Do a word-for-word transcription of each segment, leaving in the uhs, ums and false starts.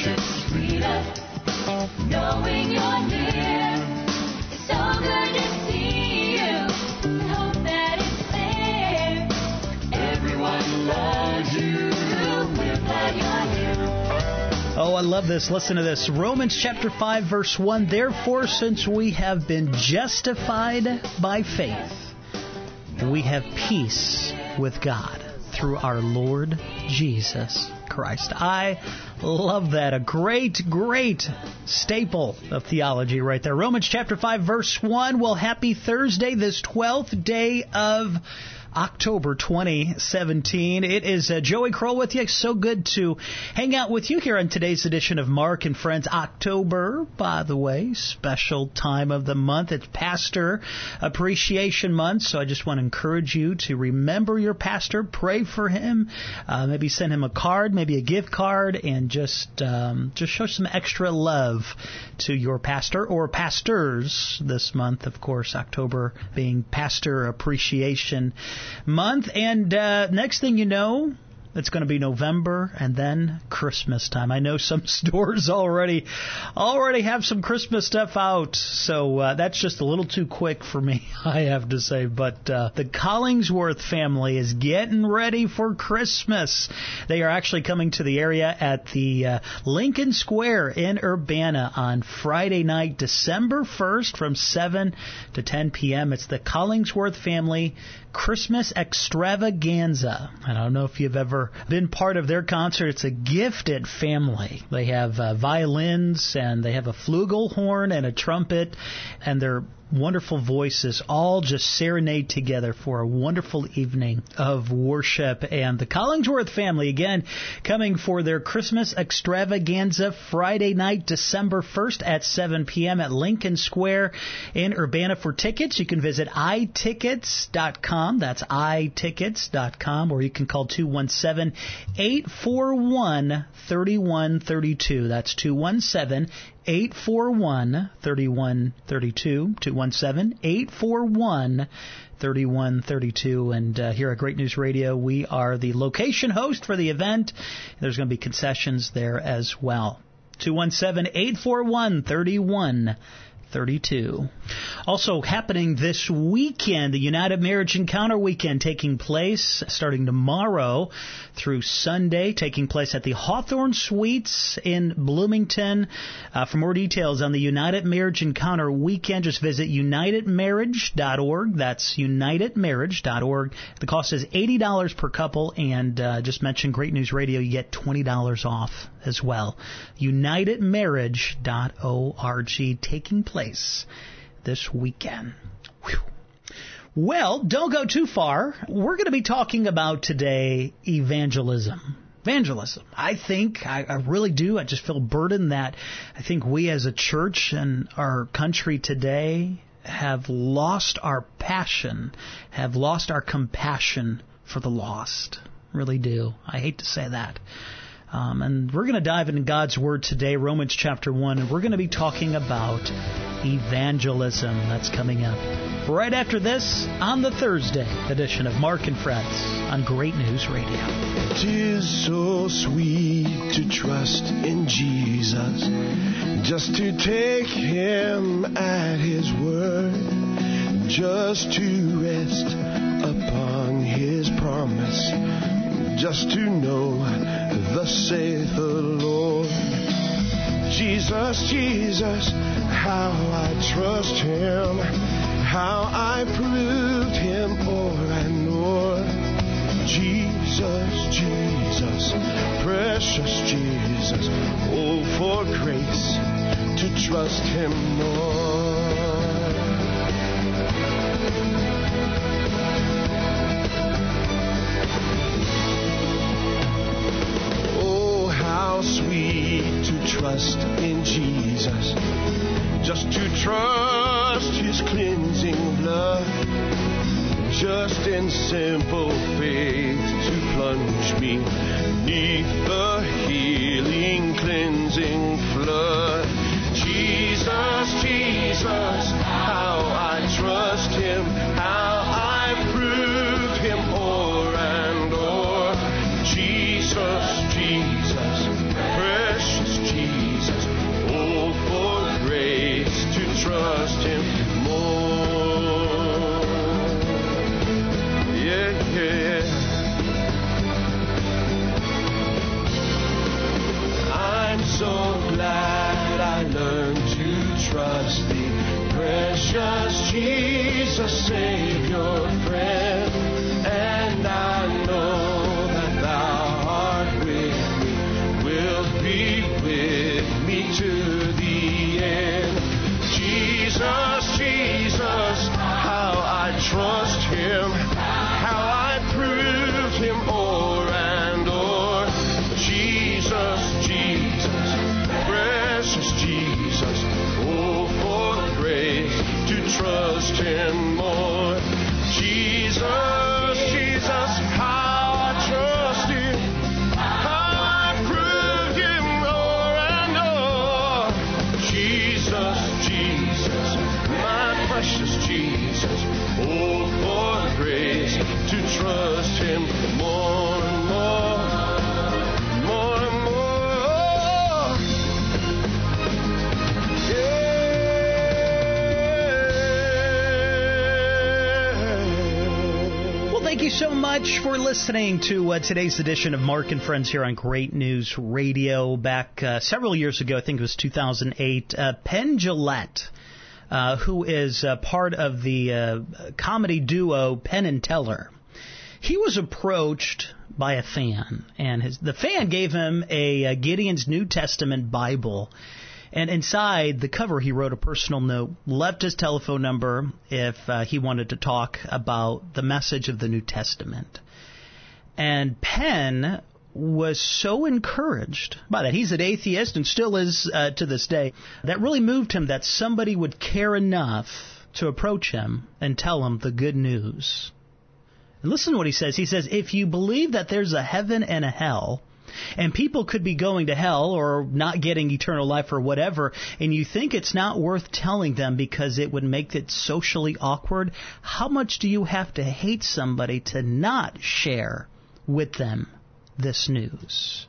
It's freedom, knowing you're near. It's so good to see you. I hope that it's there. Everyone loves you. We're glad you're here. Oh, I love this. Listen to this. Romans chapter five, verse one. Therefore, since we have been justified by faith, we have peace with God through our Lord Jesus Christ. I love that. A great, great staple of theology right there. Romans chapter five, verse one. Well, happy Thursday, this twelfth day of October twenty seventeen. It is uh, Joey Kroll with you. So good to hang out with you here on today's edition of Mark and Friends. October, by the way, special time of the month. It's Pastor Appreciation Month, so I just want to encourage you to remember your pastor, pray for him, uh, maybe send him a card, maybe a gift card, and just um, just show some extra love to your pastor or pastors this month. Of course, October being Pastor Appreciation Month. And uh, next thing you know, it's going to be November and then Christmas time. I know some stores already already have some Christmas stuff out, so uh, that's just a little too quick for me, I have to say. But uh, the Collingsworth family is getting ready for Christmas. They are actually coming to the area at the uh, Lincoln Square in Urbana on Friday night, December first from seven to ten p.m. It's the Collingsworth family Christmas Extravaganza. I don't know if you've ever been part of their concert. It's a gifted family. They have uh, violins, and they have a flugelhorn and a trumpet, and their wonderful voices all just serenade together for a wonderful evening of worship. And the Collingsworth family, again, coming for their Christmas Extravaganza Friday night, December first at seven p.m. at Lincoln Square in Urbana. For tickets, you can visit i tickets dot com. That's i tickets dot com, or you can call two one seven, eight four one, three one three two. That's two one seven, eight four one, three one three two, two one seven, eight four one, three one three two. And uh, here at Great News Radio, we are the location host for the event. There's going to be concessions there as well. two one seven, eight four one, three one thirty-two. Also happening this weekend, the United Marriage Encounter Weekend taking place starting tomorrow through Sunday, taking place at the Hawthorne Suites in Bloomington. Uh, for more details on the United Marriage Encounter Weekend, just visit united marriage dot org. That's united marriage dot org. The cost is eighty dollars per couple, and uh, just mention Great News Radio, you get twenty dollars off as well. united marriage dot org, taking place this weekend. Whew. Well, don't go too far. We're going to be talking about today evangelism. Evangelism. I think, I, I really do, I just feel burdened that I think we as a church and our country today have lost our passion, have lost our compassion for the lost. Really do. I hate to say that. Um, and we're going to dive into God's Word today, Romans chapter one, and we're going to be talking about evangelism. That's coming up right after this on the Thursday edition of Mark and Friends on Great News Radio. It is so sweet to trust in Jesus, just to take Him at His word, just to rest upon His promise, just to know thus saith the Lord. Jesus, Jesus, how I trust Him, how I proved Him o'er and o'er. Jesus, Jesus, precious Jesus, oh, for grace to trust Him more. How sweet to trust in Jesus, just to trust His cleansing blood, just in simple faith to plunge me neath the healing cleansing flood. Jesus, Jesus, how I trust Him, how I proved Him o'er and o'er. Jesus, Jesus, precious Jesus. Jesus, Savior, friend, and I know that thou art with me, will be with me to the end. Jesus, Jesus, how I trust Him, how I proved Him o'er and o'er. Jesus, Jesus, precious Jesus, oh, for the grace to trust Him more. Jesus, Jesus, how I trust Him, how I proved Him o'er and o'er. Jesus, Jesus, my precious Jesus, oh, for the grace to trust Him more and more, more and more. Yeah. Well, thank you so much for listening to uh, today's edition of Mark and Friends here on Great News Radio. Back uh, several years ago, I think it was two thousand eight, uh, Penn Jillette, uh, who is uh, part of the uh, comedy duo Penn and Teller, he was approached by a fan, and his, the fan gave him a, a Gideon's New Testament Bible. And inside the cover, he wrote a personal note, left his telephone number if uh, he wanted to talk about the message of the New Testament. And Penn was so encouraged by that. He's an atheist and still is uh, to this day. That really moved him that somebody would care enough to approach him and tell him the good news. And listen to what he says. He says, if you believe that there's a heaven and a hell, and people could be going to hell or not getting eternal life or whatever, and you think it's not worth telling them because it would make it socially awkward, how much do you have to hate somebody to not share with them this news?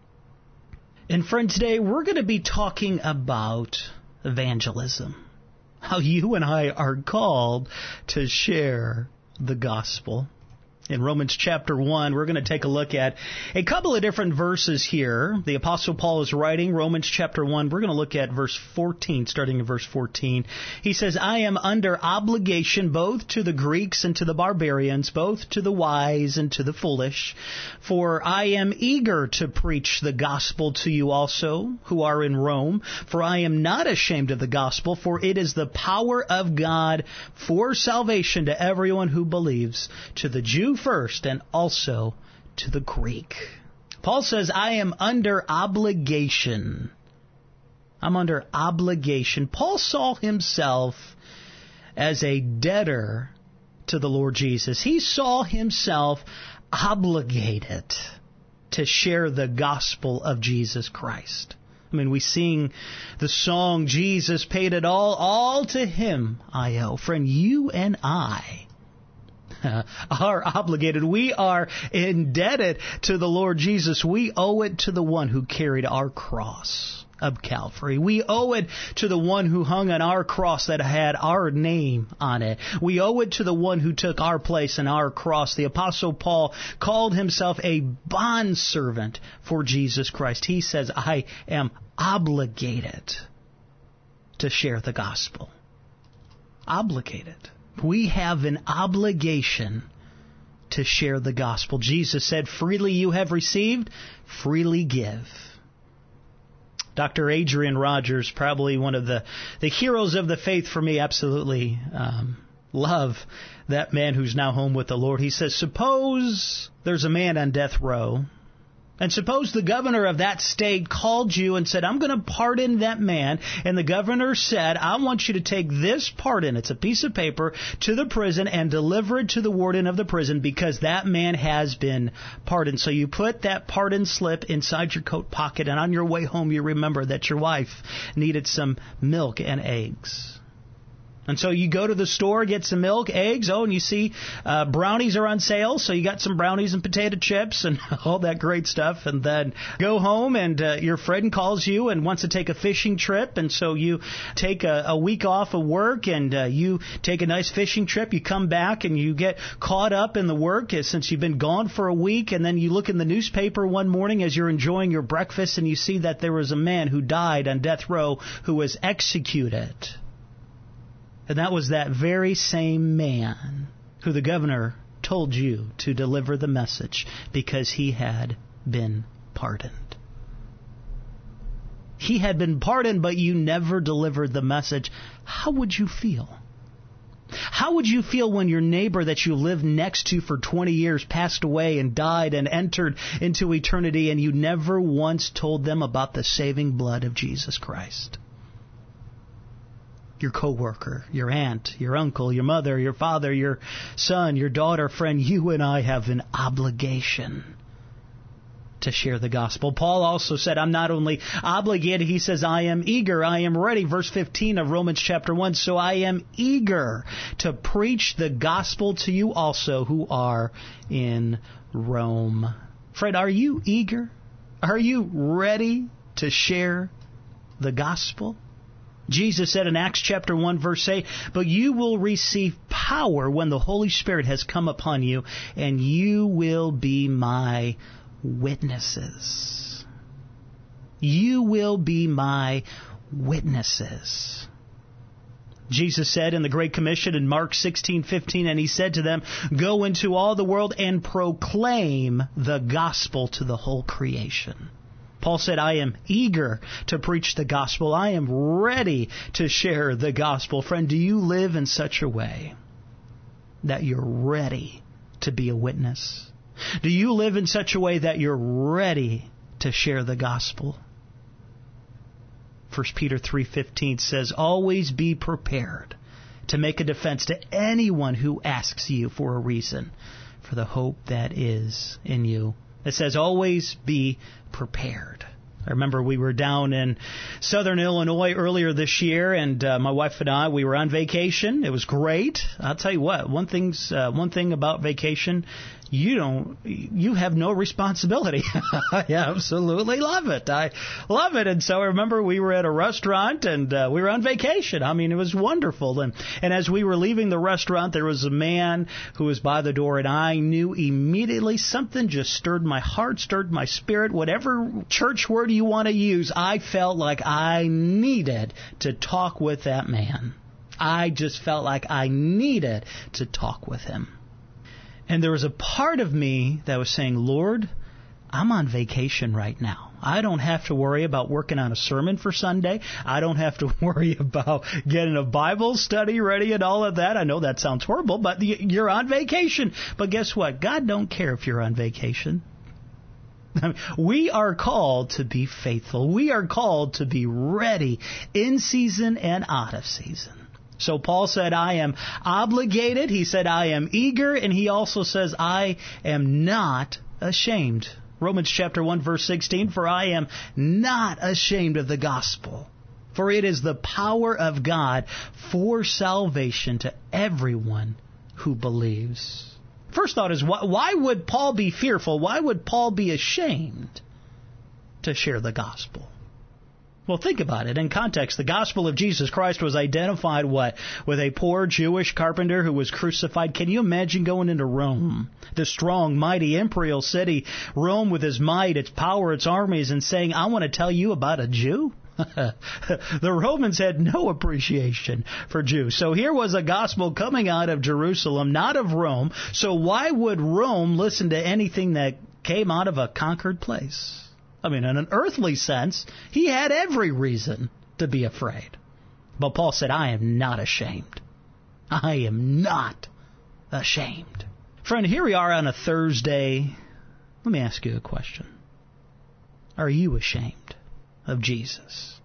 And friend, today we're going to be talking about evangelism, how you and I are called to share the gospel. In Romans chapter one, we're going to take a look at a couple of different verses here. The Apostle Paul is writing Romans chapter one. We're going to look at verse fourteen, starting in verse fourteen. He says, I am under obligation both to the Greeks and to the barbarians, both to the wise and to the foolish. For I am eager to preach the gospel to you also, who are in Rome. For I am not ashamed of the gospel, for it is the power of God for salvation to everyone who believes, to the Jew first and also to the Greek. Paul says, I am under obligation. I'm under obligation. Paul saw himself as a debtor to the Lord Jesus. He saw himself obligated to share the gospel of Jesus Christ. I mean, we sing the song, Jesus paid it all, all to Him I owe. Friend, you and I Uh, are obligated. We are indebted to the Lord Jesus. We owe it to the one who carried our cross of Calvary. We owe it to the one who hung on our cross that had our name on it. We owe it to the one who took our place in our cross. The Apostle Paul called himself a bondservant for Jesus Christ. He says, I am obligated to share the gospel. Obligated. We have an obligation to share the gospel. Jesus said, freely you have received, freely give. Doctor Adrian Rogers, probably one of the, the heroes of the faith for me, absolutely um, love that man who's now home with the Lord. He says, suppose there's a man on death row, and suppose the governor of that state called you and said, I'm going to pardon that man. And the governor said, I want you to take this pardon, it's a piece of paper, to the prison and deliver it to the warden of the prison because that man has been pardoned. So you put that pardon slip inside your coat pocket, and on your way home you remember that your wife needed some milk and eggs. And so you go to the store, get some milk, eggs, oh, and you see uh, brownies are on sale, so you got some brownies and potato chips and all that great stuff. And then go home, and uh, your friend calls you and wants to take a fishing trip, and so you take a, a week off of work, and uh, you take a nice fishing trip. You come back, and you get caught up in the work since you've been gone for a week, and then you look in the newspaper one morning as you're enjoying your breakfast, and you see that there was a man who died on death row who was executed. And that was that very same man who the governor told you to deliver the message because he had been pardoned. He had been pardoned, but you never delivered the message. How would you feel? How would you feel when your neighbor that you lived next to for twenty years passed away and died and entered into eternity, and you never once told them about the saving blood of Jesus Christ? Your coworker, your aunt, your uncle, your mother, your father, your son, your daughter, friend, you and I have an obligation to share the gospel. Paul also said, I'm not only obligated, he says, I am eager, I am ready. Verse fifteen of Romans chapter one, so I am eager to preach the gospel to you also who are in Rome. Friend, are you eager? Are you ready to share the gospel? Jesus said in Acts chapter one, verse eight, but you will receive power when the Holy Spirit has come upon you, and you will be my witnesses. You will be my witnesses. Jesus said in the Great Commission in Mark sixteen fifteen, and he said to them, go into all the world and proclaim the gospel to the whole creation. Paul said, I am eager to preach the gospel. I am ready to share the gospel. Friend, do you live in such a way that you're ready to be a witness? Do you live in such a way that you're ready to share the gospel? First Peter three fifteen says, always be prepared to make a defense to anyone who asks you for a reason for the hope that is in you. It says, always be prepared. I remember we were down in southern Illinois earlier this year, and uh, my wife and I, we were on vacation. It was great. I'll tell you what, one thing's uh, one thing about vacation, you don't, you have no responsibility. I absolutely love it. I love it. And so I remember we were at a restaurant, and uh, we were on vacation. I mean, it was wonderful. And, and as we were leaving the restaurant, there was a man who was by the door, and I knew immediately something just stirred my heart, stirred my spirit. Whatever church word you want to use, I felt like I needed to talk with that man. I just felt like I needed to talk with him. And there was a part of me that was saying, Lord, I'm on vacation right now. I don't have to worry about working on a sermon for Sunday. I don't have to worry about getting a Bible study ready and all of that. I know that sounds horrible, but you're on vacation. But guess what? God don't care if you're on vacation. I mean, we are called to be faithful. We are called to be ready in season and out of season. So Paul said, I am obligated. He said, I am eager. And he also says, I am not ashamed. Romans chapter one, verse sixteen, for I am not ashamed of the gospel, for it is the power of God for salvation to everyone who believes. First thought is, why, why would Paul be fearful? Why would Paul be ashamed to share the gospel? Well, think about it. In context, the gospel of Jesus Christ was identified, what? With a poor Jewish carpenter who was crucified. Can you imagine going into Rome, the strong, mighty, imperial city, Rome with its might, its power, its armies, and saying, I want to tell you about a Jew? The Romans had no appreciation for Jews. So here was a gospel coming out of Jerusalem, not of Rome. So why would Rome listen to anything that came out of a conquered place? I mean, in an earthly sense, he had every reason to be afraid. But Paul said, I am not ashamed. I am not ashamed. Friend, here we are on a Thursday. Let me ask you a question. Are you ashamed of Jesus?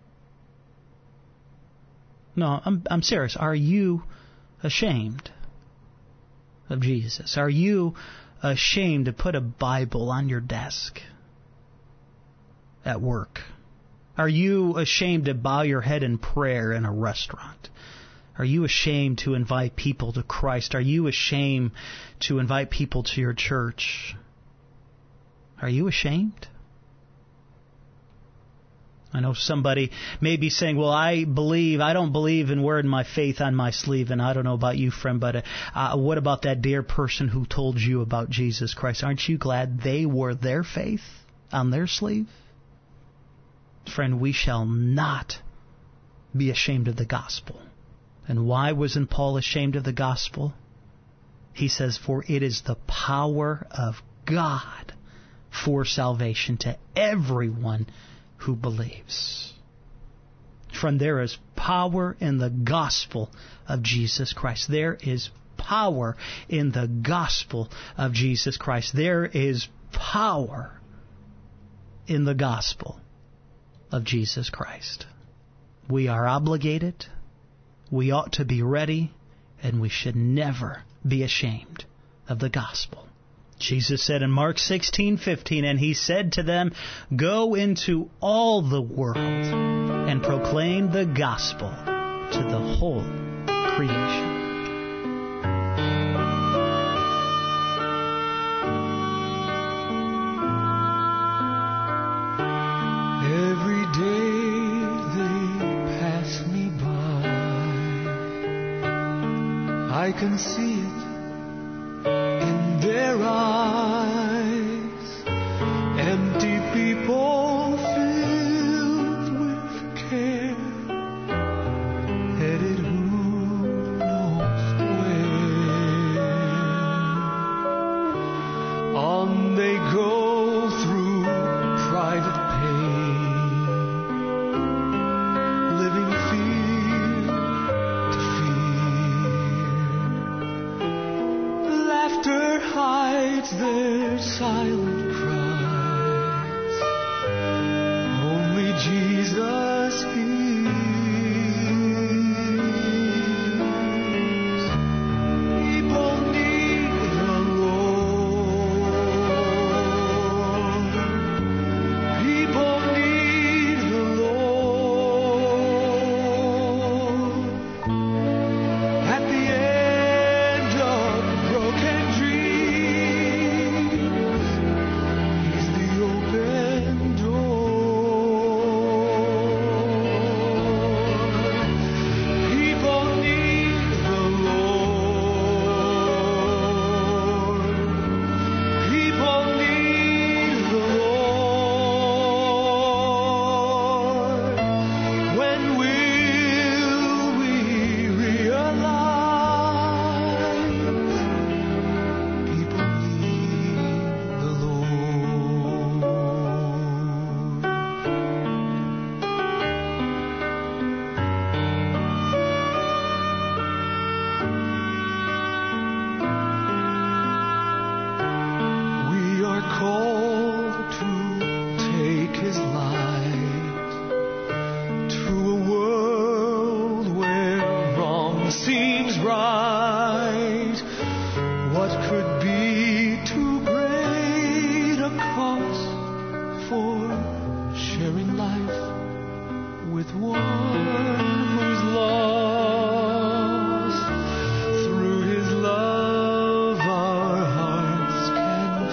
No, I'm, I'm serious. Are you ashamed of Jesus? Are you ashamed to put a Bible on your desk at work? Are you ashamed to bow your head in prayer in a restaurant? Are you ashamed to invite people to Christ? Are you ashamed to invite people to your church? Are you ashamed? I know somebody may be saying, well, I believe, I don't believe in wearing my faith on my sleeve, and I don't know about you, friend, but uh, what about that dear person who told you about Jesus Christ? Aren't you glad they wore their faith on their sleeve? Friend, we shall not be ashamed of the gospel. And why wasn't Paul ashamed of the gospel? He says, for it is the power of God for salvation to everyone who believes. Friend, there is power in the gospel of Jesus Christ. There is power in the gospel of Jesus Christ. There is power in the gospel of Jesus Christ. We are obligated, we ought to be ready, and we should never be ashamed of the gospel. Jesus said in Mark sixteen fifteen, and he said to them, go into all the world and proclaim the gospel to the whole creation. Every day they pass me by, I can see it in their eyes. Empty people filled with care, headed who knows where. On they go through private pain, living fear to fear. Laughter hides their silent cries. Only Jesus hears. People need the Lord. People need the Lord. At the end of broken dreams, He's the open door. People need the Lord. People need the Lord. When will we realize people need the Lord? We are called to take His light to a world where wrong seems right. What could be too great a cost for sharing life with one who's lost? Through His love our hearts can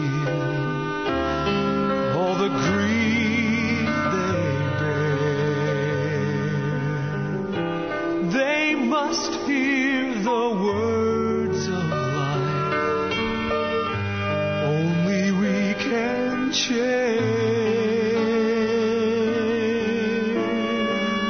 feel all the grief they bear. They must hear the words of life. Only we can change.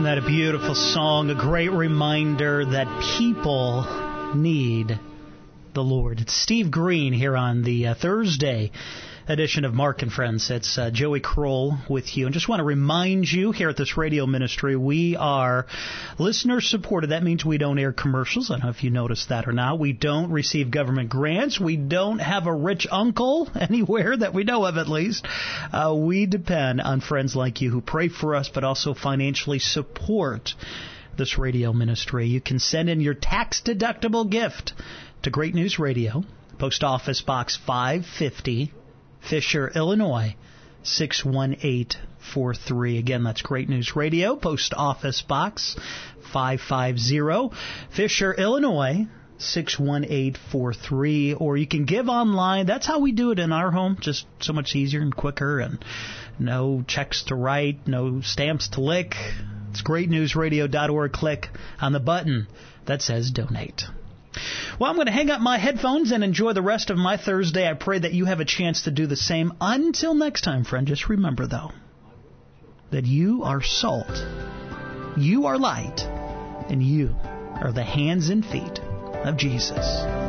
that a beautiful song, a great reminder that people need the Lord. It's Steve Green here on the uh, Thursday edition of Mark and Friends. It's uh, Joey Kroll with you. And just want to remind you here at this radio ministry, we are listener-supported. That means we don't air commercials. I don't know if you noticed that or not. We don't receive government grants. We don't have a rich uncle anywhere that we know of, at least. Uh, we depend on friends like you who pray for us, but also financially support this radio ministry. You can send in your tax-deductible gift to Great News Radio, Post Office Box five fifty, Fisher, Illinois, six one eight four three. Again, that's Great News Radio, Post Office Box five fifty, Fisher, Illinois, six one eight four three. Or you can give online. That's how we do it in our home. Just so much easier and quicker, and no checks to write, no stamps to lick. It's great news radio dot org. Click on the button that says Donate. Well, I'm going to hang up my headphones and enjoy the rest of my Thursday. I pray that you have a chance to do the same. Until next time, friend, just remember, though, that you are salt, you are light, and you are the hands and feet of Jesus.